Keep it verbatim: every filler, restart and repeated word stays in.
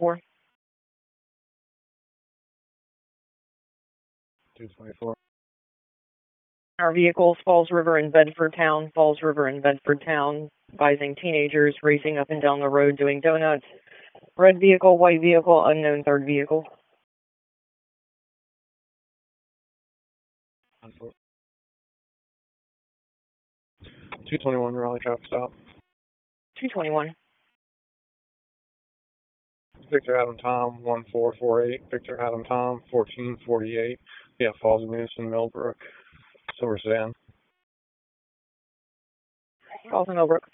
twenty-four. two twenty-four. Our vehicles, Falls River and Bedford Town, Falls River and Bedford Town, advising teenagers racing up and down the road doing donuts. Red vehicle, white vehicle, unknown third vehicle. two twenty-one, Raleigh traffic stop. two twenty-one. Victor Adam Tom, one four four eight. Victor Adam Tom, fourteen forty-eight. Yeah, Falls of Newson, Millbrook, Silver Sedan. Falls of Millbrook.